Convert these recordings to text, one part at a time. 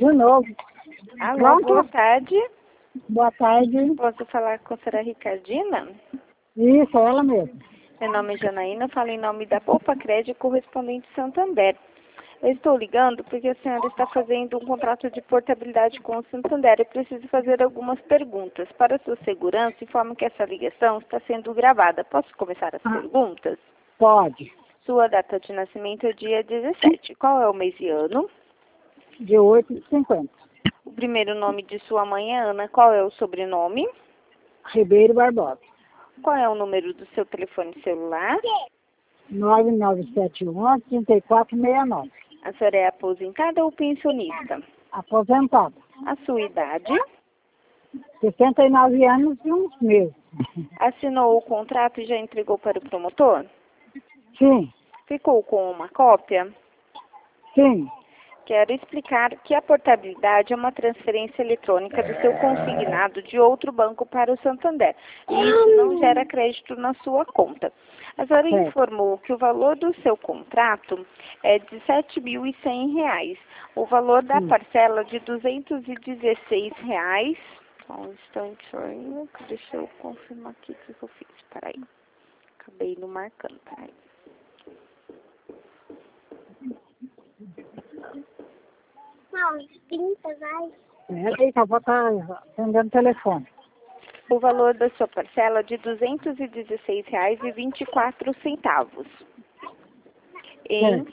De novo. Alô, Pronto? boa tarde. Boa tarde. Posso falar com a senhora Ricardina? Isso, ela mesmo. Meu nome é Janaína, falo em nome da Poupa Crédito Correspondente Santander. Eu estou ligando porque a senhora está fazendo um contrato de portabilidade com o Santander. Eu preciso fazer algumas perguntas. Para sua segurança, informo que essa ligação está sendo gravada. Posso começar as perguntas? Pode. Sua data de nascimento é o dia 17. Qual é o mês e ano? De 8h50. O primeiro nome de sua mãe é Ana. Qual é o sobrenome? Ribeiro Barbosa. Qual é o número do seu telefone celular? 9971-3469. A senhora é aposentada ou pensionista? Aposentada. A sua idade? 69 anos e uns meses. Assinou o contrato e já entregou para o promotor? Sim, Ficou com uma cópia? sim. Quero explicar que a portabilidade é uma transferência eletrônica do seu consignado de outro banco para o Santander. E isso não gera crédito na sua conta. A senhora informou que o valor do seu contrato é de R$ 7.100. O valor da parcela de R$ 216. Só um instante, deixa eu confirmar aqui o que eu fiz. Peraí. Acabei não marcando, peraí. Não, 30, vai. Peraí, que eu vou estar atendendo o telefone. O valor da sua parcela é de R$ 216,24 em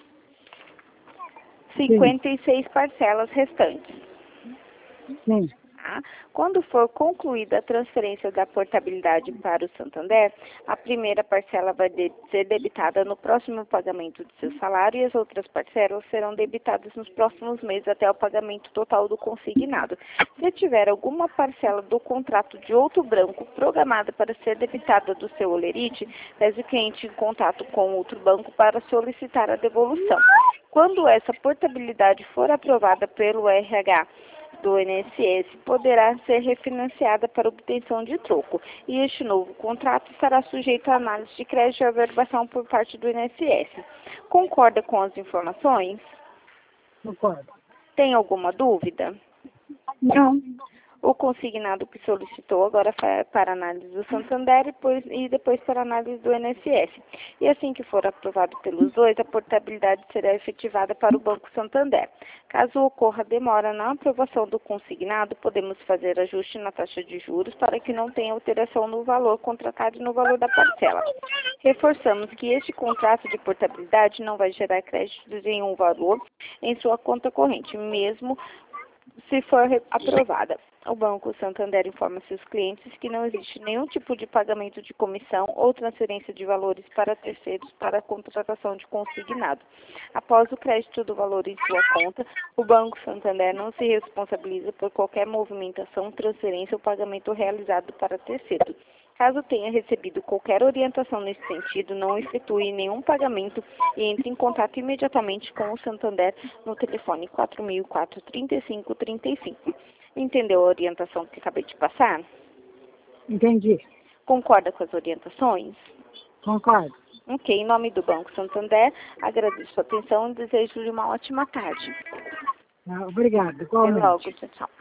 56 parcelas restantes. Sim. Tá? Quando for concluída a transferência da portabilidade para o Santander, a primeira parcela vai ser debitada no próximo pagamento do seu salário e as outras parcelas serão debitadas nos próximos meses até o pagamento total do consignado. Se tiver alguma parcela do contrato de outro banco programada para ser debitada do seu holerite, pese o cliente em contato com outro banco para solicitar a devolução. Quando essa portabilidade for aprovada pelo RH do INSS, poderá ser refinanciada para obtenção de troco. E este novo contrato estará sujeito à análise de crédito e averbação por parte do INSS. Concorda com as informações? Concordo. Tem alguma dúvida? Não. O consignado que solicitou agora para análise do Santander e depois para análise do INSS. E assim que for aprovado pelos dois, a portabilidade será efetivada para o Banco Santander. Caso ocorra demora na aprovação do consignado, podemos fazer ajuste na taxa de juros para que não tenha alteração no valor contratado e no valor da parcela. Reforçamos que este contrato de portabilidade não vai gerar crédito de nenhum valor em sua conta corrente, mesmo se for aprovada. O Banco Santander informa seus clientes que não existe nenhum tipo de pagamento de comissão ou transferência de valores para terceiros para a contratação de consignado. Após o crédito do valor em sua conta, o Banco Santander não se responsabiliza por qualquer movimentação, transferência ou pagamento realizado para terceiro. Caso tenha recebido qualquer orientação nesse sentido, não efetue nenhum pagamento e entre em contato imediatamente com o Santander no telefone 4004-3535. Entendeu a orientação que acabei de passar? Entendi. Concorda com as orientações? Concordo. Ok, em nome do Banco Santander, agradeço a atenção e desejo-lhe uma ótima tarde. Obrigada. Até logo, tchau, tchau.